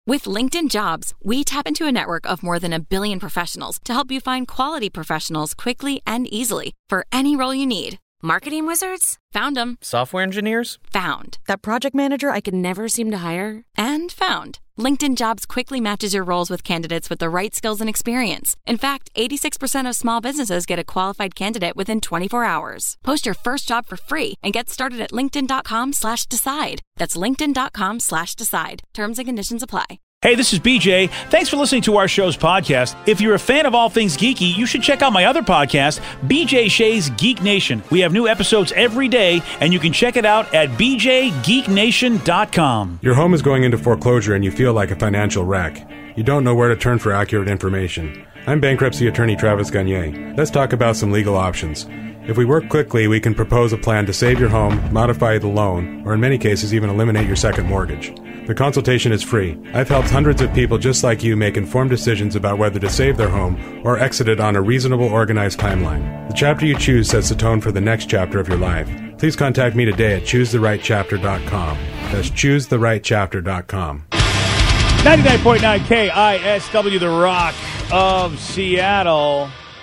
With LinkedIn Jobs, we tap into a network of more than 1 billion professionals to help you find quality professionals quickly and easily for any role you need. Marketing wizards? Found them. Software engineers? Found. That project manager I could never seem to hire? And found. LinkedIn Jobs quickly matches your roles with candidates with the right skills and experience. In fact, 86% of small businesses get a qualified candidate within 24 hours. Post your first job for free and get started at linkedin.com/decide. That's linkedin.com/decide. Terms and conditions apply. Hey, this is BJ. Thanks for listening to our show's podcast. If you're a fan of all things geeky, you should check out my other podcast, BJ Shea's Geek Nation. We have new episodes every day, and you can check it out at bjgeeknation.com. Your home is going into foreclosure and you feel like a financial wreck. You don't know where to turn for accurate information. I'm bankruptcy attorney Travis Gagne. Let's talk about some legal options. If we work quickly, we can propose a plan to save your home, modify the loan, or in many cases even eliminate your second mortgage. The consultation is free. I've helped hundreds of people just like you make informed decisions about whether to save their home or exit it on a reasonable, organized timeline. The chapter you choose sets the tone for the next chapter of your life. Please contact me today at choosetherightchapter.com. That's choosetherightchapter.com. 99.9 KISW, The Rock of Seattle.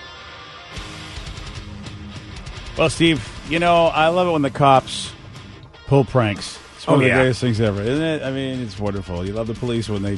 Well, Steve, you know, I love it when the cops pull pranks. It's one of the greatest things ever, isn't it? I mean, it's wonderful. You love the police when they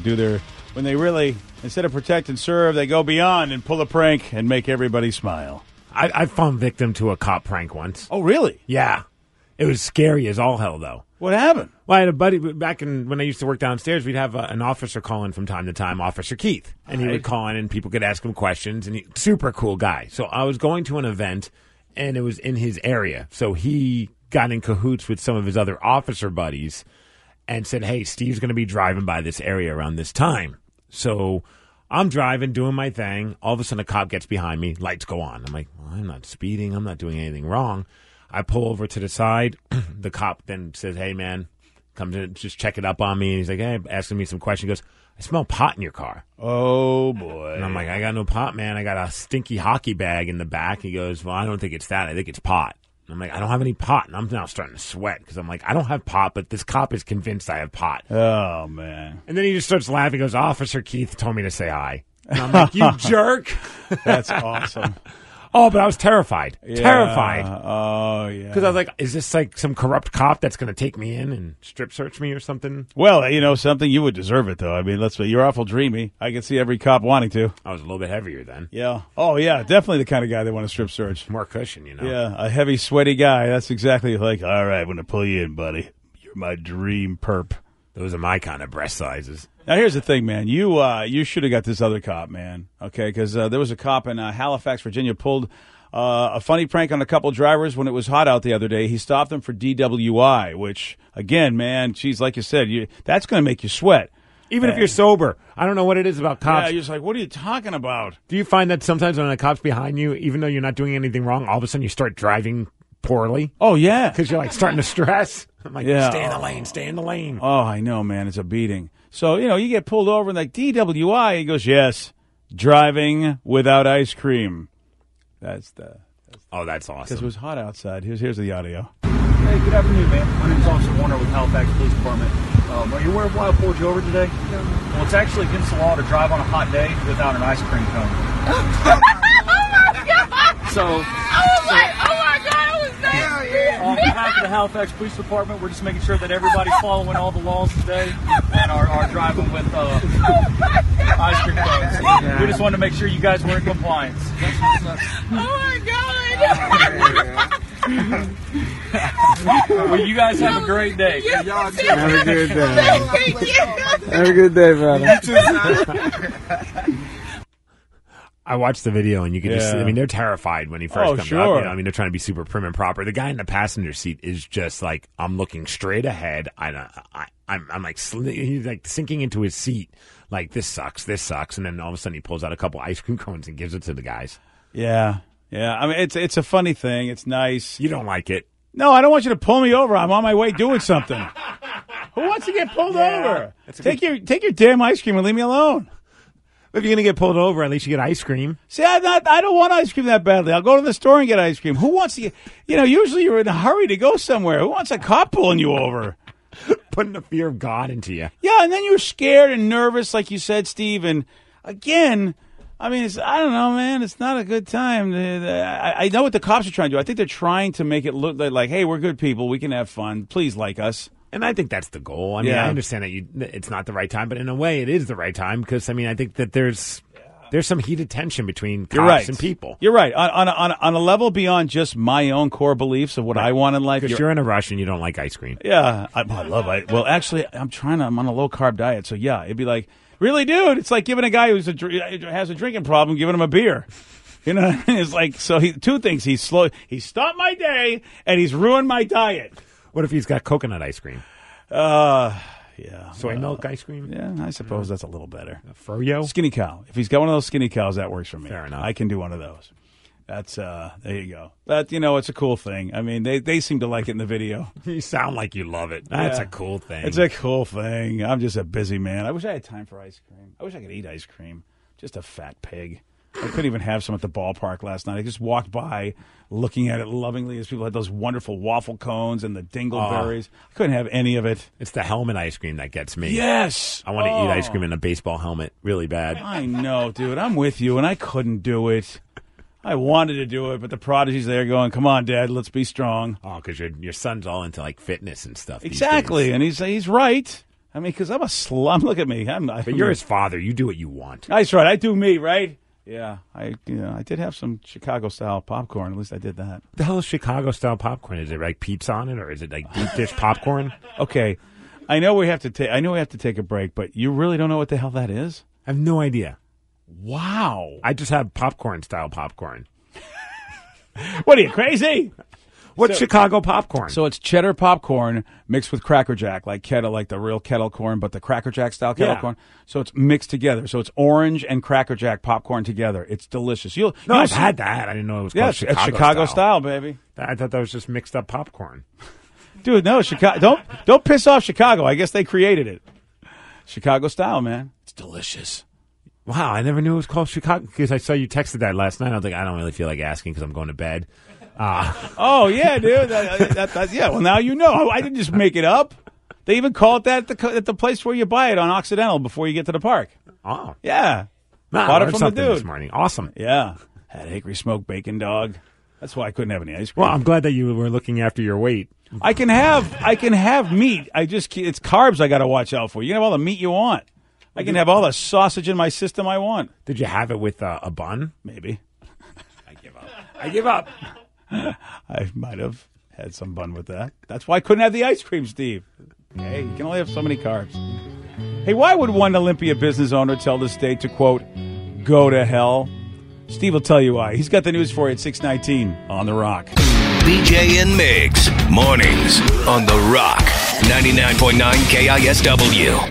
really, instead of protect and serve, they go beyond and pull a prank and make everybody smile. I fallen victim to a cop prank once. Oh, really? Yeah. It was scary as all hell, though. What happened? Well, I had a buddy back when I used to work downstairs. We'd have an officer call in from time to time, Officer Keith. And he would call in and people could ask him questions. And super cool guy. So I was going to an event, and it was in his area. So he got in cahoots with some of his other officer buddies and said, hey, Steve's going to be driving by this area around this time. So I'm driving, doing my thing. All of a sudden, a cop gets behind me. Lights go on. I'm like, well, I'm not speeding. I'm not doing anything wrong. I pull over to the side. The cop then says, hey, man, comes in, just check it up on me. And he's like, hey, asking me some questions. He goes, I smell pot in your car. Oh, boy. And I'm like, I got no pot, man. I got a stinky hockey bag in the back. He goes, well, I don't think it's that. I think it's pot. And I'm like, I don't have any pot. And I'm now starting to sweat because I'm like, I don't have pot, but this cop is convinced I have pot. Oh, man. And then he just starts laughing. He goes, Officer Keith told me to say hi. And I'm like, you jerk. That's awesome. Oh, but I was terrified. Yeah. Terrified. Oh, yeah. Because I was like, is this like some corrupt cop that's going to take me in and strip search me or something? Well, you know something? You would deserve it, though. I mean, you're awful dreamy. I can see every cop wanting to. I was a little bit heavier then. Yeah. Oh, yeah. Definitely the kind of guy they want to strip search. More cushion, you know? Yeah. A heavy, sweaty guy. That's exactly like, all right, I'm going to pull you in, buddy. You're my dream perp. Those are my kind of breast sizes. Now, here's the thing, man. You should have got this other cop, man. Okay, because there was a cop in Halifax, Virginia, pulled a funny prank on a couple drivers when it was hot out the other day. He stopped them for DWI, which, again, man, geez, like you said, that's going to make you sweat. Even if you're sober. I don't know what it is about cops. Yeah, you're just like, what are you talking about? Do you find that sometimes when a cop's behind you, even though you're not doing anything wrong, all of a sudden you start driving poorly? Oh, yeah. Because you're like starting to stress. I'm like, Yeah. stay in the lane, stay in the lane. Oh, I know, man. It's a beating. So, you get pulled over and like, DWI. He goes, yes, driving without ice cream. That's awesome. Because it was hot outside. Here's the audio. Hey, good afternoon, man. My name's Officer Warner with Halifax Police Department. Are you aware of why I pulled you over today? No. Well, it's actually against the law to drive on a hot day without an ice cream cone. Oh my God! Oh my God! I was there. On behalf of the Halifax Police Department, we're just making sure that everybody's following all the laws today and are driving with ice cream cones. We just wanted to make sure you guys were in compliance. Oh my God! Well, you guys have a great day. Have a good day. Have a good day, brother. I watched the video and you could just see, I mean, they're terrified when he first comes sure. up. You know, I mean, they're trying to be super prim and proper. The guy in the passenger seat is just like, I'm looking straight ahead. I'm like, he's like sinking into his seat. Like, this sucks. And then all of a sudden he pulls out a couple ice cream cones and gives it to the guys. Yeah. Yeah. I mean, it's a funny thing. It's nice. You don't like it. No, I don't want you to pull me over. I'm on my way doing something. Who wants to get pulled over? Take your damn ice cream and leave me alone. If you're going to get pulled over, at least you get ice cream. See, I don't want ice cream that badly. I'll go to the store and get ice cream. Who wants to get, usually you're in a hurry to go somewhere. Who wants a cop pulling you over? Putting the fear of God into you. Yeah, and then you're scared and nervous, like you said, Steve. And again, I mean, I don't know, man. It's not a good time. I know what the cops are trying to do. I think they're trying to make it look like, hey, we're good people. We can have fun. Please like us. And I think that's the goal. I mean, I understand that it's not the right time, but in a way, it is the right time because, I mean, I think that there's some heated tension between cops and people. You're right. On a level beyond just my own core beliefs of what I want in life. Because you're in a rush and you don't like ice cream. Yeah, I love it. Well, actually, I'm on a low-carb diet, so yeah, it'd be like, really, dude? It's like giving a guy who has a drinking problem, giving him a beer. You know, it's like, so two things. He stopped my day, and he's ruined my diet. What if he's got coconut ice cream? Yeah. Soy milk ice cream? Yeah, I suppose that's a little better. Froyo? Skinny cow. If he's got one of those skinny cows, that works for me. Fair enough. I can do one of those. That's, there you go. That, it's a cool thing. I mean, they seem to like it in the video. You sound like you love it. That's a cool thing. It's a cool thing. I'm just a busy man. I wish I had time for ice cream. I wish I could eat ice cream. Just a fat pig. I couldn't even have some at the ballpark last night. I just walked by looking at it lovingly as people had those wonderful waffle cones and the dingleberries. I couldn't have any of it. It's the helmet ice cream that gets me. Yes. I want to eat ice cream in a baseball helmet really bad. I know, dude. I'm with you, and I couldn't do it. I wanted to do it, but the prodigy's there going, come on, Dad, let's be strong. Oh, because your son's all into, like, fitness and stuff. Exactly, and he's right. I mean, because I'm a slum. Look at me. But you're his father. You do what you want. That's right. I do me, right? Yeah, I did have some Chicago-style popcorn. At least I did that. The hell is Chicago-style popcorn? Is it like pizza on it, or is it like deep dish popcorn? Okay, I know we have to take a break, but you really don't know what the hell that is? I have no idea. Wow. I just have popcorn-style popcorn. What are you, crazy? What's Chicago popcorn? So it's cheddar popcorn mixed with Cracker Jack, like the real kettle corn, but the Cracker Jack style kettle corn. So it's mixed together. So it's orange and Cracker Jack popcorn together. It's delicious. I've had that. I didn't know it was called Chicago it's Chicago style, baby. I thought that was just mixed up popcorn. Dude, no, Chicago. Don't piss off Chicago. I guess they created it. Chicago style, man. It's delicious. Wow, I never knew it was called Chicago because I saw you texted that last night. I was like, I don't really feel like asking because I'm going to bed. Oh, yeah, dude. Yeah, well, now you know. I didn't just make it up. They even call it that at the place where you buy it on Occidental before you get to the park. Oh. Yeah. Bought it from the dude this morning. Awesome. Yeah. Had hickory smoked bacon dog. That's why I couldn't have any ice cream. Well, I'm glad that you were looking after your weight. I can have meat. It's carbs I got to watch out for. You can have all the meat you want. I can have all the sausage in my system I want. Did you have it with a bun? Maybe. I give up. I might have had some bun with that. That's why I couldn't have the ice cream, Steve. Hey, you can only have so many carbs. Hey, why would one Olympia business owner tell the state to, quote, go to hell? Steve will tell you why. He's got the news for you at 6:19 on The Rock. BJ and Migs, mornings on The Rock, 99.9 KISW.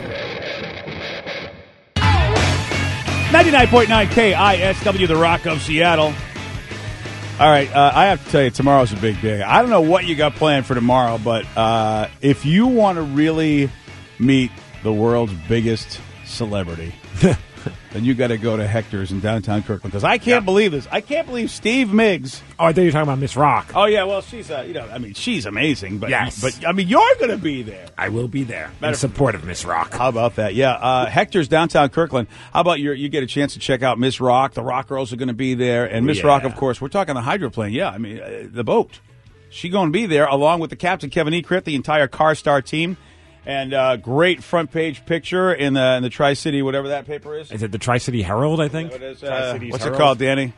99.9 KISW, The Rock of Seattle. All right, I have to tell you, tomorrow's a big day. I don't know what you got planned for tomorrow, but if you want to really meet the world's biggest celebrity, then you got to go to Hector's in downtown Kirkland. Because I can't believe this. I can't believe Steve Miggs. Oh, I thought you were talking about Miss Rock. Oh, yeah, well, she's, she's amazing. But, yes. But, you're going to be there. I will be there in support of Miss Rock. How about that? Yeah, Hector's downtown Kirkland. How about you get a chance to check out Miss Rock? The Rock Girls are going to be there. And Miss Rock, of course, we're talking the hydroplane. Yeah, I mean, the boat. She's going to be there along with the captain, Kevin Ekrit, the entire CarStar team. And great front page picture in the Tri-City, whatever that paper is. Is it the Tri-City Herald, I think? What's it called, Danny?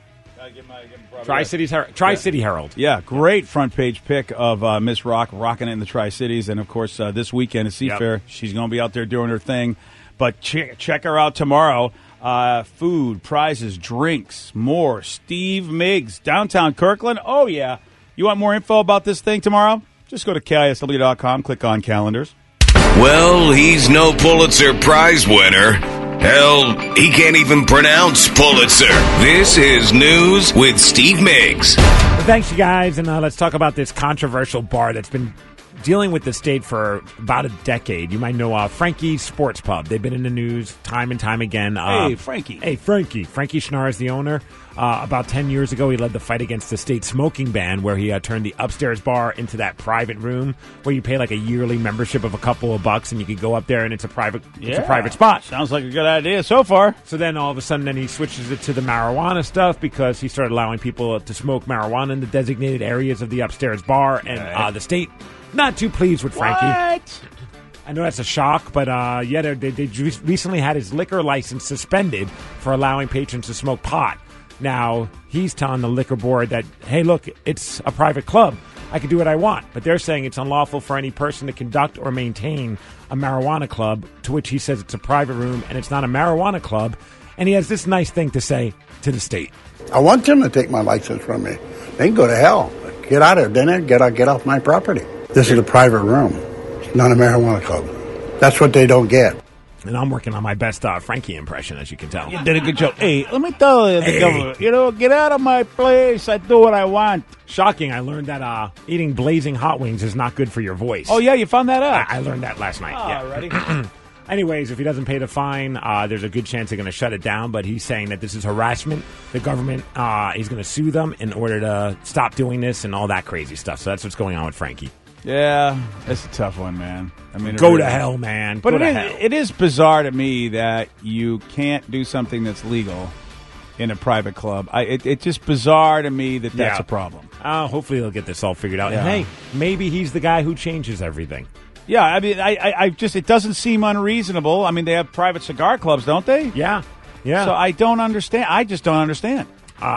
Tri-City Herald. Yeah, great front page pic of Miss Rock rocking it in the Tri-Cities. And, of course, this weekend at Seafair, she's going to be out there doing her thing. But check her out tomorrow. Food, prizes, drinks, more. Steve Miggs, downtown Kirkland. Oh, yeah. You want more info about this thing tomorrow? Just go to KISW.com, click on calendars. Well, he's no Pulitzer Prize winner. Hell, he can't even pronounce Pulitzer. This is News with Steve Miggs. Well, thanks, you guys, and let's talk about this controversial bar that's been dealing with the state for about a decade. You might know Frankie's Sports Pub. They've been in the news time and time again. Hey, Frankie. Hey, Frankie. Frankie Schnarr is the owner. About 10 years ago, he led the fight against the state smoking ban, where he turned the upstairs bar into that private room where you pay like a yearly membership of a couple of bucks, and you could go up there, and it's a private spot. Sounds like a good idea so far. So then all of a sudden, then he switches it to the marijuana stuff because he started allowing people to smoke marijuana in the designated areas of the upstairs bar, and the state not too pleased with Frankie. What? I know that's a shock, but they recently had his liquor license suspended for allowing patrons to smoke pot. Now, he's telling the liquor board that, hey, look, it's a private club. I can do what I want. But they're saying it's unlawful for any person to conduct or maintain a marijuana club, to which he says it's a private room and it's not a marijuana club. And he has this nice thing to say to the state. I want them to take my license from me. They can go to hell. Get out of dinner, get off my property. This is a private room. It's not a marijuana club. That's what they don't get. And I'm working on my best Frankie impression, as you can tell. You did a good job. Hey, let me tell you, the governor, get out of my place. I do what I want. Shocking. I learned that eating blazing hot wings is not good for your voice. Oh, yeah, you found that out? I learned that last night. Alrighty. Anyways, if he doesn't pay the fine, there's a good chance they're going to shut it down. But he's saying that this is harassment. The government, he's going to sue them in order to stop doing this and all that crazy stuff. So that's what's going on with Frankie. Yeah, it's a tough one, man. I mean, go to hell, man. But it is bizarre to me that you can't do something that's legal in a private club. It's just bizarre to me that that's a problem. Hopefully they'll get this all figured out. Yeah. And hey, maybe he's the guy who changes everything. Yeah, I mean, I just, it doesn't seem unreasonable. I mean, they have private cigar clubs, don't they? Yeah. Yeah. So I don't understand. I just don't understand.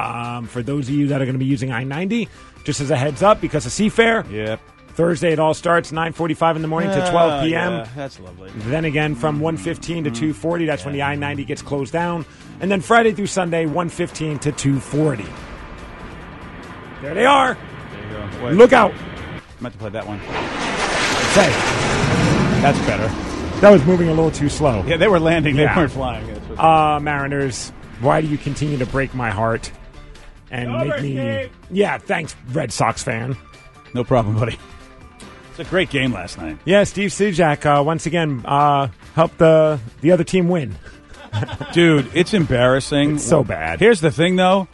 For those of you that are going to be using I-90, just as a heads up, because of Seafair. Yep. Thursday, it all starts 9:45 in the morning to 12 p.m. Yeah, that's lovely. Then again, from 1:15 to 2:40, that's when the I-90 gets closed down. And then Friday through Sunday, 1:15 to 2:40. There they are. There you go. Wait. Look out. I meant to play that one. Say. That's better. That was moving a little too slow. Yeah, they were landing. They weren't flying. Mariners, why do you continue to break my heart and make me... Yeah, thanks, Red Sox fan. No problem, buddy. It's a great game last night. Yeah, Steve Cishek once again helped the other team win. Dude, it's embarrassing. It's so bad. Here's the thing, though.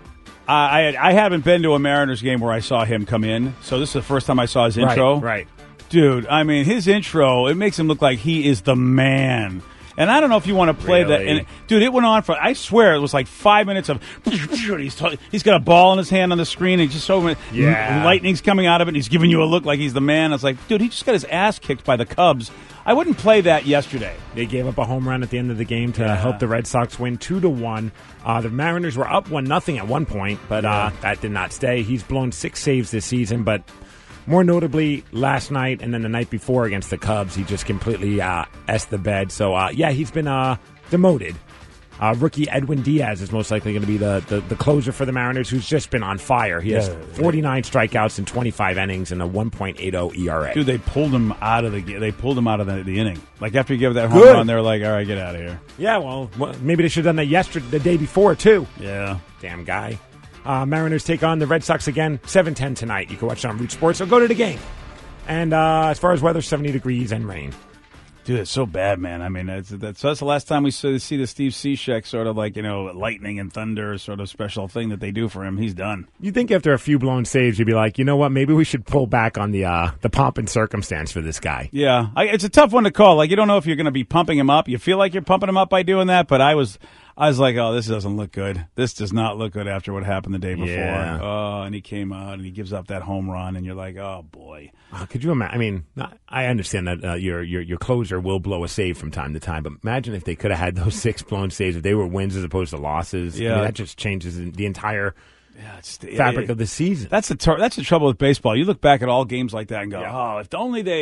I haven't been to a Mariners game where I saw him come in, so this is the first time I saw his intro. Right. Dude, I mean, his intro, it makes him look like he is the man. And I don't know if you want to play that. And, dude, it went on for, I swear, it was like 5 minutes of, he's got a ball in his hand on the screen, and just so lightning's coming out of it, and he's giving you a look like he's the man. I was like, dude, he just got his ass kicked by the Cubs. I wouldn't play that yesterday. They gave up a home run at the end of the game to help the Red Sox win 2-1. The Mariners were up 1-0 at one point, but that did not stay. He's blown 6 saves this season, but more notably last night and then the night before against the Cubs, he just completely essed the bed. So, he's been demoted. Rookie Edwin Diaz is most likely going to be the closer for the Mariners, who's just been on fire. He has 49 strikeouts in 25 innings and a 1.80 ERA. Dude, they pulled him out of the inning. Like after he gave that home run, they were like, "All right, get out of here." Yeah, well, maybe they should have done that the day before too. Yeah, damn guy. Mariners take on the Red Sox again, 7:10 tonight. You can watch it on Root Sports or go to the game. And as far as weather, 70 degrees and rain. Dude, it's so bad, man. I mean, that's the last time we see the Steve Cishek sort of like, lightning and thunder sort of special thing that they do for him. He's done. You'd think after a few blown saves, you'd be like, you know what, maybe we should pull back on the pomp and circumstance for this guy. Yeah, it's a tough one to call. Like, you don't know if you're going to be pumping him up. You feel like you're pumping him up by doing that, but I was like, oh, this doesn't look good. This does not look good after what happened the day before. Yeah. Oh, and he came out and he gives up that home run, and you're like, oh, boy. Could you imagine? I mean, I understand that your closer will blow a save from time to time, but imagine if they could have had those 6 blown saves, if they were wins as opposed to losses. Yeah. I mean, that just changes the entire fabric of the season. That's the trouble with baseball. You look back at all games like that and go, oh, if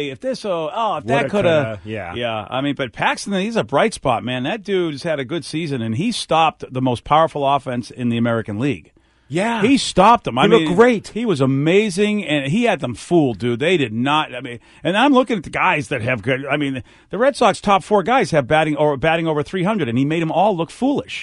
that could have. Yeah. I mean, but Paxton, he's a bright spot, man. That dude's had a good season, and he stopped the most powerful offense in the American League. Yeah. He stopped them. He looked great. He was amazing, and he had them fooled, dude. They did not. I mean, and I'm looking at the guys that have good. I mean, the Red Sox top 4 guys have batting over 300, and he made them all look foolish.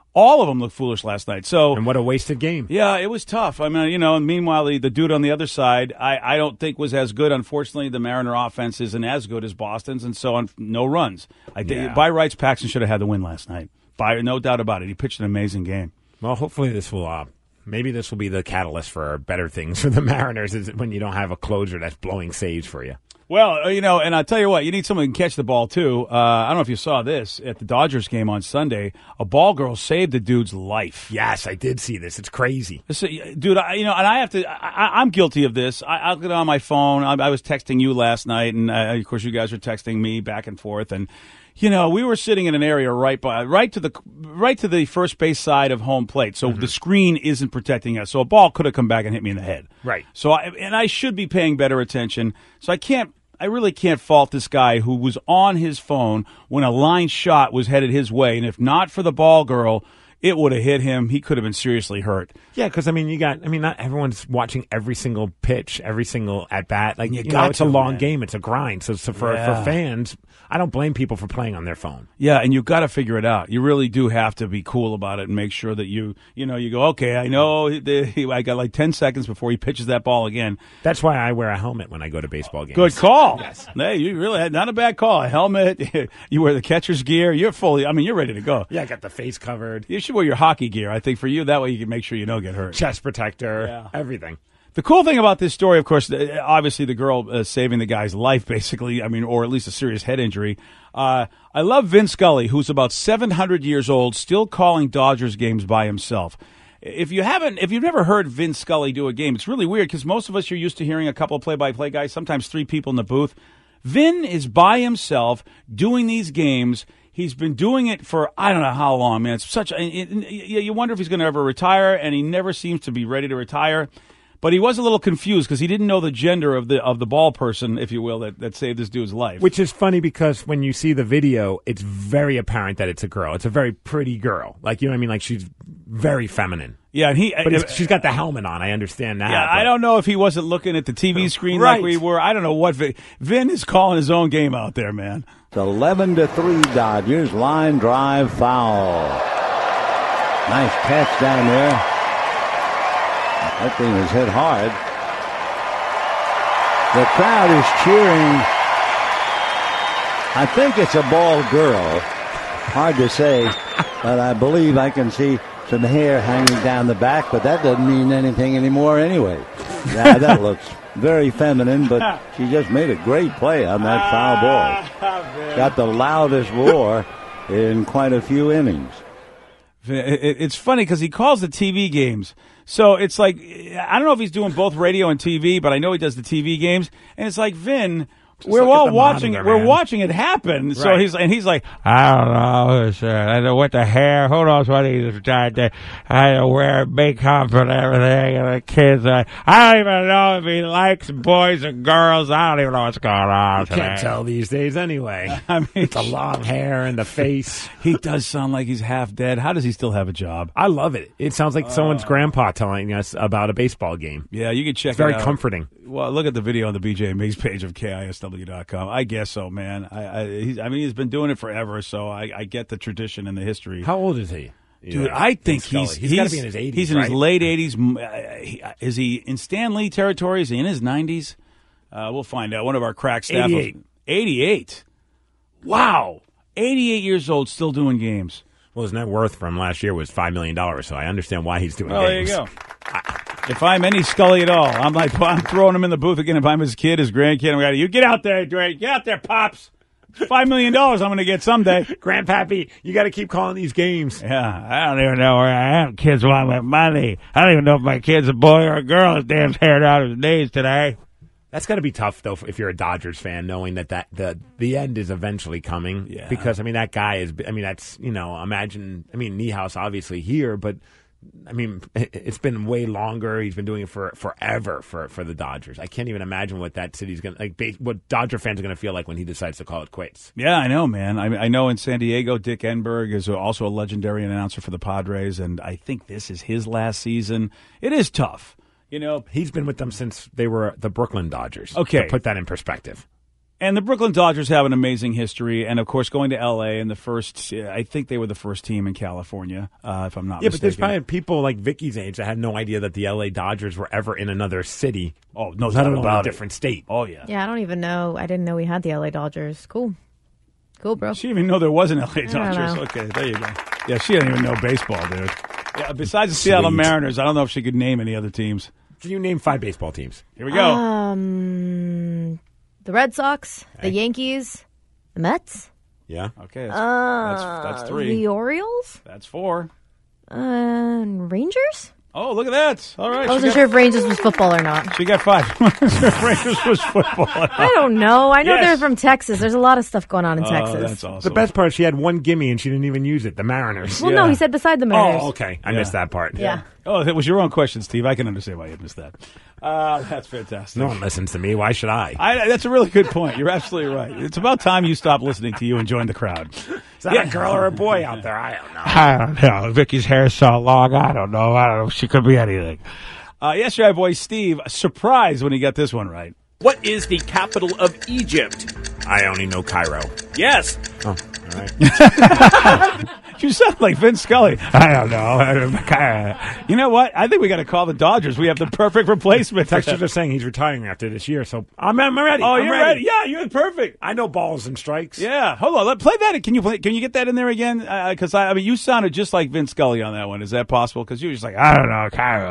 All of them looked foolish last night. So, and what a wasted game. Yeah, it was tough. I mean, and meanwhile, the dude on the other side, I don't think was as good. Unfortunately, the Mariner offense isn't as good as Boston's, and so on. No runs. By rights, Paxton should have had the win last night. No doubt about it. He pitched an amazing game. Well, hopefully this will. Maybe this will be the catalyst for better things for the Mariners. Is when you don't have a closer that's blowing saves for you. Well, and I'll tell you what, you need someone who can catch the ball, too. I don't know if you saw this at the Dodgers game on Sunday. A ball girl saved the dude's life. Yes, I did see this. It's crazy. Dude, and I have to, I'm guilty of this. I'll get on my phone. I was texting you last night, and of course you guys were texting me back and forth, and we were sitting in an area right to the first base side of home plate, so the screen isn't protecting us. So a ball could have come back and hit me in the head. Right. So I should be paying better attention. So I really can't fault this guy who was on his phone when a line shot was headed his way, and if not for the ball girl, it would have hit him. He could have been seriously hurt. Yeah, because not everyone's watching every single pitch, every single at bat. It's a long game. It's a grind. So for fans, I don't blame people for playing on their phone. Yeah, and you got to figure it out. You really do have to be cool about it and make sure that you go, okay, I know I got like 10 seconds before he pitches that ball again. That's why I wear a helmet when I go to baseball games. Good call. Yes. Hey, you really had not a bad call. A helmet. You wear the catcher's gear. You're you're ready to go. Yeah, I got the face covered. You should wear your hockey gear, I think, for you. That way you can make sure you don't get hurt. Chest protector, everything. The cool thing about this story, of course, obviously the girl saving the guy's life, basically, or at least a serious head injury. I love Vin Scully, who's about 700 years old, still calling Dodgers games by himself. If you've never heard Vin Scully do a game, it's really weird because most of us are used to hearing a couple of play-by-play guys, sometimes 3 people in the booth. Vin is by himself doing these games. He's been doing it for I don't know how long, man. It's you wonder if he's going to ever retire, and he never seems to be ready to retire. But he was a little confused because he didn't know the gender of the ball person, if you will, that saved this dude's life. Which is funny because when you see the video, it's very apparent that it's a girl. It's a very pretty girl. Like, you know what I mean? Like, she's very feminine. Yeah, and she's got the helmet on. I understand that. Yeah, I don't know if he wasn't looking at the TV screen like we were. I don't know what Vin is calling his own game out there, man. It's 11-3 Dodgers. Line drive foul. Nice catch down there. That thing was hit hard. The crowd is cheering. I think it's a ball girl. Hard to say, but I believe I can see some hair hanging down the back, but that doesn't mean anything anymore anyway. Yeah, that looks very feminine, but she just made a great play on that foul ball. Got the loudest roar in quite a few innings. It's funny because he calls the TV games. So it's like, I don't know if he's doing both radio and TV, but I know he does the TV games. And it's like, Vin, we're all watching it. We're watching it happen. So he's like, I don't know, sir. I don't know what the hair. Who knows what he's trying to? I don't wear makeup and everything. And the kids, I don't even know if he likes boys or girls. I don't even know what's going on. You can't tell these days anyway. I mean, it's the long hair and the face. He does sound like he's half dead. How does he still have a job? I love it. It sounds like someone's grandpa telling us about a baseball game. Yeah, you can check it out. It's very comforting. Well, look at the video on the BJ Miggs page of KISW.com. I guess so, man. He's been doing it forever, so I get the tradition and the history. How old is he? Dude, I think he's got to be in his 80s. He's in his late 80s. Is he in Stan Lee territory? Is he in his 90s? We'll find out. One of our crack staff. 88. Wow. 88 years old, still doing games. Well, his net worth from last year was $5 million, so I understand why he's doing There games. you go. If I'm any Scully at all, I'm throwing him in the booth again. If I'm his kid, his grandkid, I'm going to, you get out there, Drake. Get out there, Pops. $5 million I'm going to get someday. Grandpappy, you got to keep calling these games. Yeah, I don't even know where I am. Kids want my money. I don't even know if my kid's a boy or a girl. His damn hair out of his knees today. That's got to be tough, though, if you're a Dodgers fan, knowing that the end is eventually coming. Yeah. Because, that guy is, that's, imagine, Niehaus obviously here, but, it's been way longer. He's been doing it for forever for the Dodgers. I can't even imagine what that city's going to, what Dodger fans are going to feel like when he decides to call it quits. Yeah, I know, man. I know in San Diego, Dick Enberg is also a legendary announcer for the Padres, and I think this is his last season. It is tough. He's been with them since they were the Brooklyn Dodgers. Okay. To put that in perspective. And the Brooklyn Dodgers have an amazing history, and of course, going to L.A. and I think they were the first team in California, if I'm not mistaken. But there's probably people like Vicky's age that had no idea that the L.A. Dodgers were ever in another city. Oh, no doubt about it. A different state. Oh, yeah. Yeah, I don't even know. I didn't know we had the LA Dodgers. Cool, bro. She didn't even know there was an LA I don't Dodgers. know. Okay, there you go. Yeah, she didn't even know baseball, dude. Yeah, besides the Seattle Mariners, I don't know if she could name any other teams. Can you name 5 baseball teams? Here we go. The Red Sox, the Yankees, the Mets. Yeah. Okay, that's 3. The Orioles. That's 4. Rangers. Oh, look at that. All right. I wasn't sure if Rangers was football or not. She got 5. Rangers was football. I don't know. I know Yes. they're from Texas. There's a lot of stuff going on in Texas. That's awesome. The best part, she had one gimme and she didn't even use it. The Mariners. Well, no, he said beside the Mariners. Oh, okay. I missed that part. Yeah. Oh, that was your own question, Steve. I can understand why you missed that. That's fantastic. No one listens to me. Why should I? That's a really good point. You're absolutely right. It's about time you stop listening to you and join the crowd. Is that a girl or a boy out there? I don't know. I don't know. Vicky's hair is so long. I don't know. She could be anything. Yesterday, boy Steve, surprised when he got this one right. What is the capital of Egypt? I only know Cairo. Yes. Oh, all right. You sound like Vince Scully. I don't know. You know what? I think we got to call the Dodgers. We have the perfect replacement. Texters are saying he's retiring after this year, so I'm ready. Oh, I'm you're ready. Yeah, you're perfect. I know balls and strikes. Yeah. Hold on. Let's play that. Can you get that in there again? Because I mean, you sounded just like Vince Scully on that one. Is that possible? Because you were just like, I don't know, Cairo.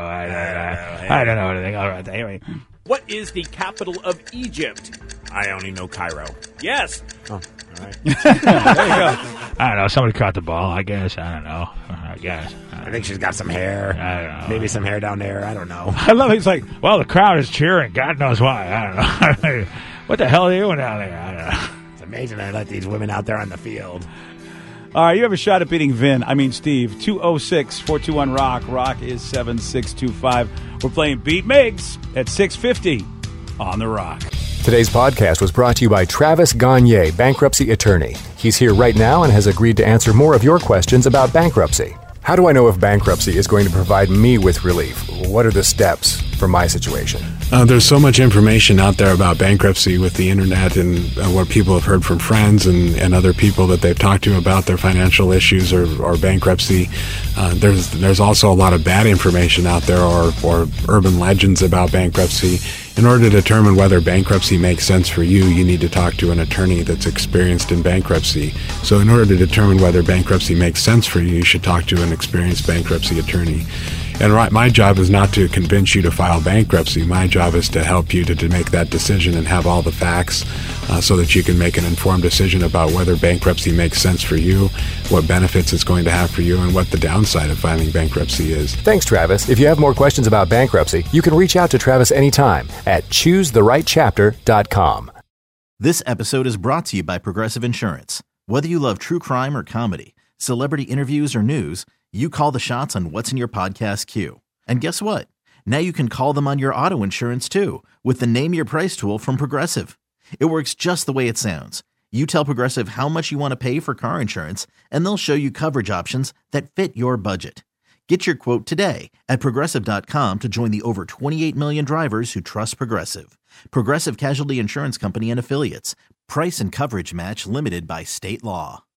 I don't know anything. All right. Anyway. What is the capital of Egypt? I only know Cairo. Yes. Oh, all right. There you go. I don't know. Somebody caught the ball, I guess. I don't know. I think she's got some hair. I don't know. Maybe some hair down there. I don't know. I love it. He's like, well, the crowd is cheering. God knows why. I don't know. What the hell are you doing down there? I don't know. It's amazing they let these women out there on the field. All right, you have a shot at beating Steve. 206-421-ROCK. Rock is 7625. We're playing Beat Miggs at 650 on The Rock. Today's podcast was brought to you by Travis Gagne, bankruptcy attorney. He's here right now and has agreed to answer more of your questions about bankruptcy. How do I know if bankruptcy is going to provide me with relief? What are the steps for my situation? There's so much information out there about bankruptcy with the internet and what people have heard from friends and other people that they've talked to about their financial issues or bankruptcy. There's also a lot of bad information out there or urban legends about bankruptcy. In order to determine whether bankruptcy makes sense for you, you need to talk to an attorney that's experienced in bankruptcy. So in order to determine whether bankruptcy makes sense for you, you should talk to an experienced bankruptcy attorney. And my job is not to convince you to file bankruptcy. My job is to help you to make that decision and have all the facts so that you can make an informed decision about whether bankruptcy makes sense for you, what benefits it's going to have for you, and what the downside of filing bankruptcy is. Thanks, Travis. If you have more questions about bankruptcy, you can reach out to Travis anytime at ChooseTheRightChapter.com. This episode is brought to you by Progressive Insurance. Whether you love true crime or comedy, celebrity interviews or news, you call the shots on what's in your podcast queue. And guess what? Now you can call them on your auto insurance too with the Name Your Price tool from Progressive. It works just the way it sounds. You tell Progressive how much you want to pay for car insurance, and they'll show you coverage options that fit your budget. Get your quote today at Progressive.com to join the over 28 million drivers who trust Progressive. Progressive Casualty Insurance Company and Affiliates. Price and coverage match limited by state law.